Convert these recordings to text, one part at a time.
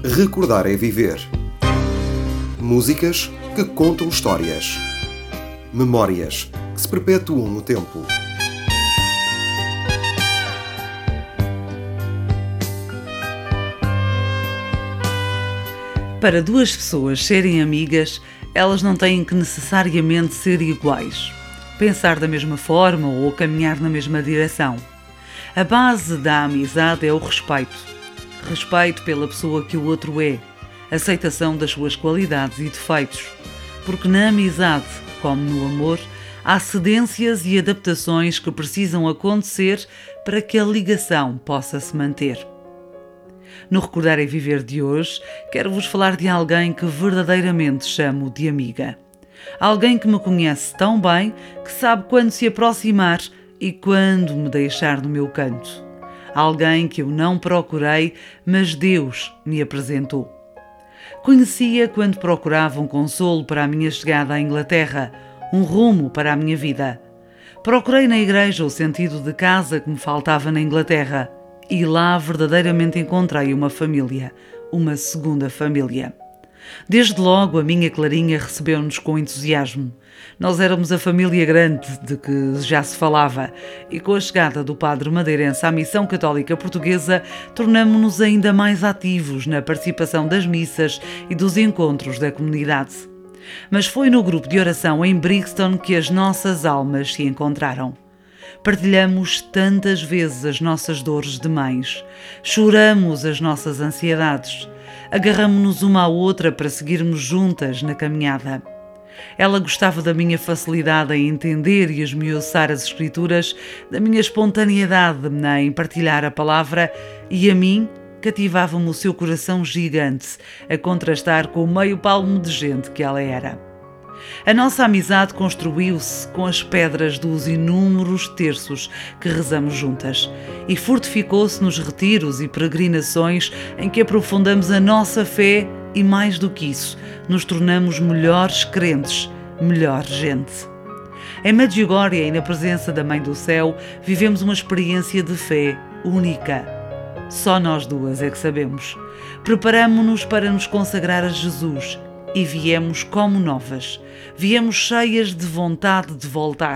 Recordar é viver. Músicas que contam histórias. Memórias que se perpetuam no tempo. Para duas pessoas serem amigas, elas não têm que necessariamente ser iguais, pensar da mesma forma ou caminhar na mesma direção. A base da amizade é o respeito. Respeito pela pessoa que o outro é, aceitação das suas qualidades e defeitos. Porque na amizade, como no amor, há cedências e adaptações que precisam acontecer para que a ligação possa se manter. No Recordar é Viver de hoje, quero-vos falar de alguém que verdadeiramente chamo de amiga. Alguém que me conhece tão bem que sabe quando se aproximar e quando me deixar no meu canto. Alguém que eu não procurei, mas Deus me apresentou. Conhecia quando procurava um consolo para a minha chegada à Inglaterra, um rumo para a minha vida. Procurei na igreja o sentido de casa que me faltava na Inglaterra. E lá verdadeiramente encontrei uma família, uma segunda família. Desde logo a minha Clarinha recebeu-nos com entusiasmo. Nós éramos a família grande de que já se falava e com a chegada do padre madeirense à Missão Católica Portuguesa tornamo-nos ainda mais ativos na participação das missas e dos encontros da comunidade. Mas foi no grupo de oração em Brixton que as nossas almas se encontraram. Partilhamos tantas vezes as nossas dores de mães, choramos as nossas ansiedades, agarramo-nos uma à outra para seguirmos juntas na caminhada. Ela gostava da minha facilidade em entender e esmiuçar as Escrituras, da minha espontaneidade em partilhar a palavra e a mim cativava-me o seu coração gigante a contrastar com o meio palmo de gente que ela era. A nossa amizade construiu-se com as pedras dos inúmeros terços que rezamos juntas e fortificou-se nos retiros e peregrinações em que aprofundamos a nossa fé e, mais do que isso, nos tornamos melhores crentes, melhor gente. Em Medjugorje e na presença da Mãe do Céu, vivemos uma experiência de fé única. Só nós duas é que sabemos. Preparamo-nos para nos consagrar a Jesus e viemos como novas. Viemos cheias de vontade de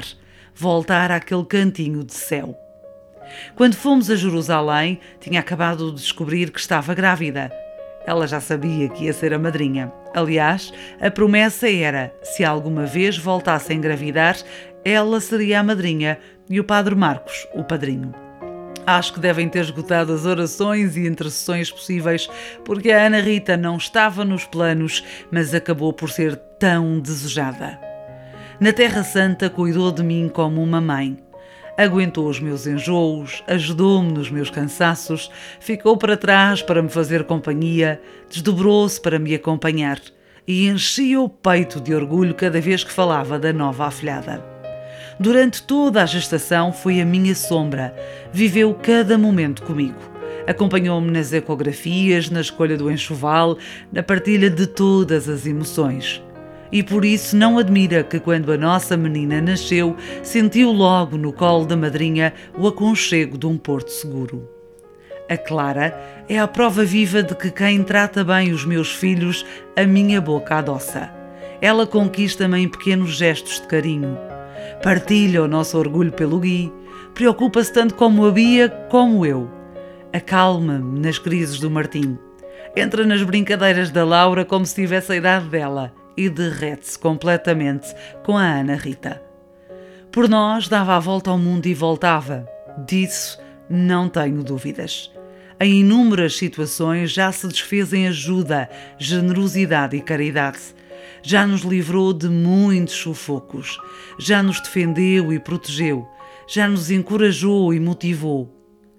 voltar àquele cantinho de céu. Quando fomos a Jerusalém, tinha acabado de descobrir que estava grávida. Ela já sabia que ia ser a madrinha. Aliás, a promessa era, se alguma vez voltasse a engravidar, ela seria a madrinha e o padre Marcos, o padrinho. Acho que devem ter esgotado as orações e intercessões possíveis, porque a Ana Rita não estava nos planos, mas acabou por ser tão desejada. Na Terra Santa cuidou de mim como uma mãe. Aguentou os meus enjoos, ajudou-me nos meus cansaços, ficou para trás para me fazer companhia, desdobrou-se para me acompanhar e enchia o peito de orgulho cada vez que falava da nova afilhada. Durante toda a gestação foi a minha sombra, viveu cada momento comigo. Acompanhou-me nas ecografias, na escolha do enxoval, na partilha de todas as emoções. E por isso não admira que quando a nossa menina nasceu, sentiu logo no colo da madrinha o aconchego de um porto seguro. A Clara é a prova viva de que quem trata bem os meus filhos, a minha boca adoça. Ela conquista-me em pequenos gestos de carinho. Partilha o nosso orgulho pelo Gui, preocupa-se tanto como a Bia como eu. Acalma-me nas crises do Martim. Entra nas brincadeiras da Laura como se tivesse a idade dela e derrete-se completamente com a Ana Rita. Por nós dava a volta ao mundo e voltava. Disso não tenho dúvidas. Em inúmeras situações já se desfez em ajuda, generosidade e caridade. Já nos livrou de muitos sufocos, já nos defendeu e protegeu, já nos encorajou e motivou.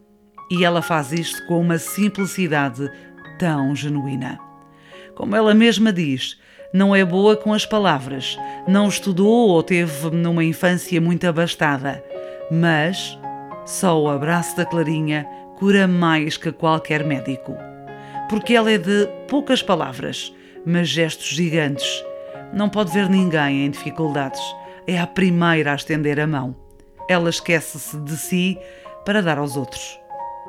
E ela faz isto com uma simplicidade tão genuína. Como ela mesma diz, não é boa com as palavras, não estudou ou teve numa infância muito abastada, mas só o abraço da Clarinha cura mais que qualquer médico. Porque ela é de poucas palavras, mas gestos gigantes. Não pode ver ninguém em dificuldades. É a primeira a estender a mão. Ela esquece-se de si para dar aos outros.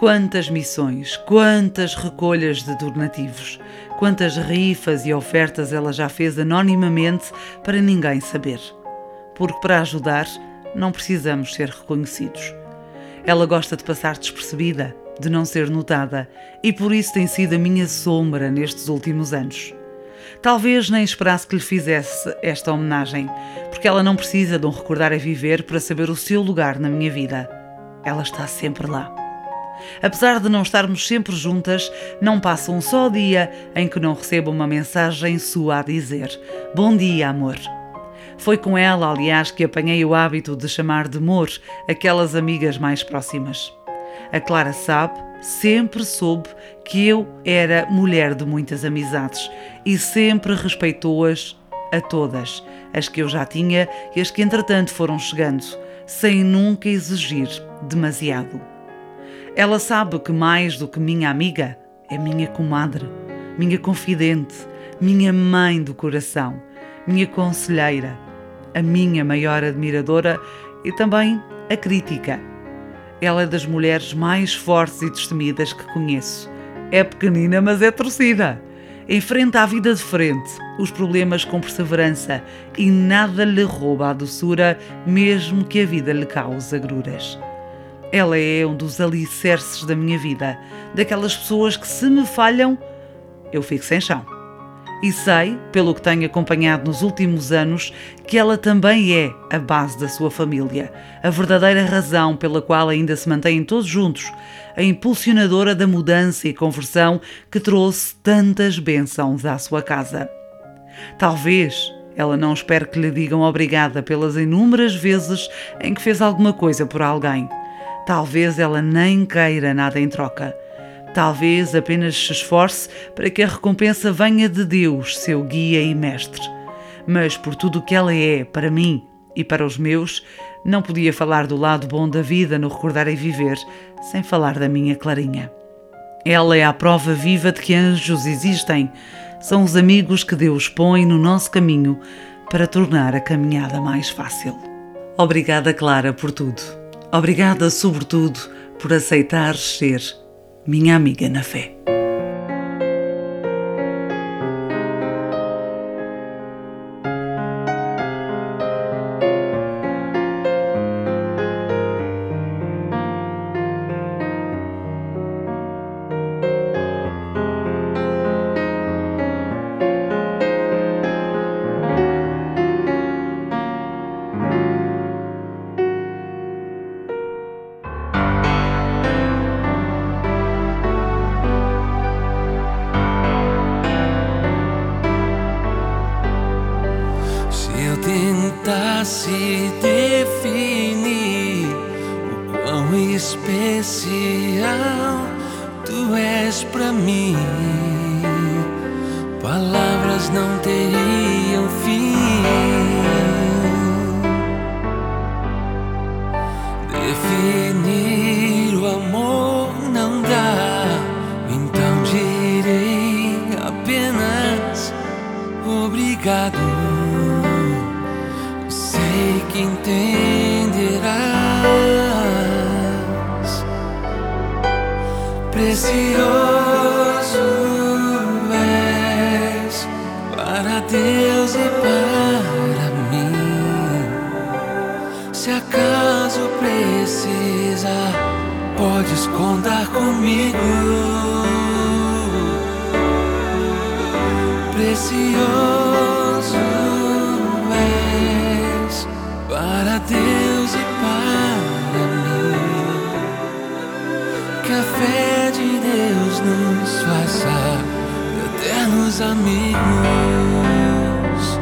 Quantas missões, quantas recolhas de donativos, quantas rifas e ofertas ela já fez anonimamente para ninguém saber. Porque para ajudar não precisamos ser reconhecidos. Ela gosta de passar despercebida, de não ser notada, e por isso tem sido a minha sombra nestes últimos anos. Talvez nem esperasse que lhe fizesse esta homenagem, porque ela não precisa de um recordar a viver para saber o seu lugar na minha vida. Ela está sempre lá. Apesar de não estarmos sempre juntas, não passa um só dia em que não receba uma mensagem sua a dizer: "Bom dia, amor." Foi com ela, aliás, que apanhei o hábito de chamar de amor aquelas amigas mais próximas. A Clara sabe, sempre soube, que eu era mulher de muitas amizades e sempre respeitou-as a todas, as que eu já tinha e as que entretanto foram chegando, sem nunca exigir demasiado. Ela sabe que mais do que minha amiga, é minha comadre, minha confidente, minha mãe do coração, minha conselheira, a minha maior admiradora e também a crítica. Ela é das mulheres mais fortes e destemidas que conheço. É pequenina, mas é torcida. Enfrenta a vida de frente, os problemas com perseverança e nada lhe rouba a doçura, mesmo que a vida lhe cause agruras. Ela é um dos alicerces da minha vida, daquelas pessoas que, se me falham, eu fico sem chão. E sei, pelo que tenho acompanhado nos últimos anos, que ela também é a base da sua família, a verdadeira razão pela qual ainda se mantêm todos juntos, a impulsionadora da mudança e conversão que trouxe tantas bênçãos à sua casa. Talvez ela não espere que lhe digam obrigada pelas inúmeras vezes em que fez alguma coisa por alguém. Talvez ela nem queira nada em troca. Talvez apenas se esforce para que a recompensa venha de Deus, seu guia e mestre. Mas por tudo o que ela é, para mim e para os meus, não podia falar do lado bom da vida no recordar e viver, sem falar da minha Clarinha. Ela é a prova viva de que anjos existem. São os amigos que Deus põe no nosso caminho para tornar a caminhada mais fácil. Obrigada, Clara, por tudo. Obrigada, sobretudo, por aceitares ser minha amiga na fé. Tentasse definir o quão especial tu és pra mim, palavras não teriam fim. Definir o amor não dá, então direi apenas obrigado. Sei que entenderás, precioso és para Deus e para mim. Se acaso precisar, podes contar comigo. Precioso para Deus e para mim, que a fé de Deus nos faça eternos amigos.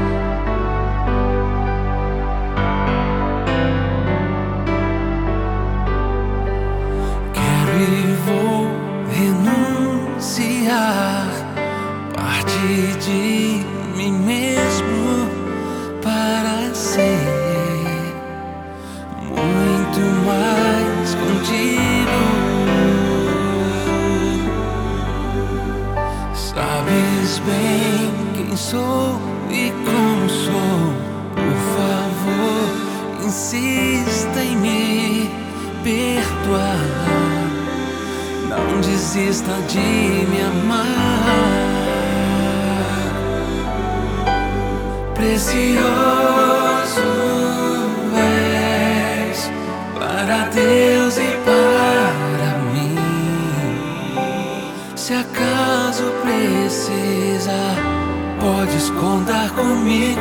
Quero e vou renunciar parte de mim mesmo para ser muito mais contigo. Sabes bem quem sou e como sou. Por favor, insista em me perdoar. não desista de me amar. Precioso és para Deus e para mim. Se acaso precisar, podes contar comigo.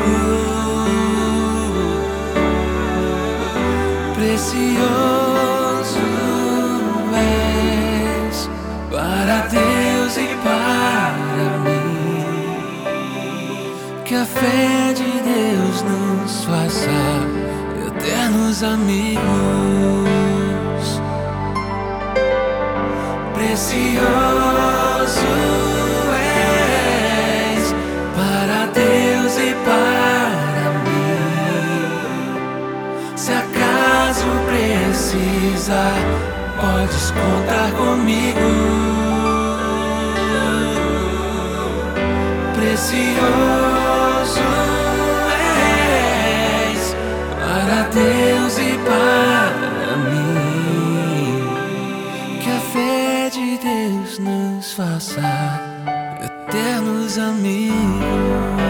Precioso és para Deus e para mim. Que a fé de Deus nos faça eternos amigos. Precioso és para Deus e para mim. Se acaso precisar, podes contar comigo. Precioso és para Deus e para mim. Que a fé de Deus nos faça eternos amigos.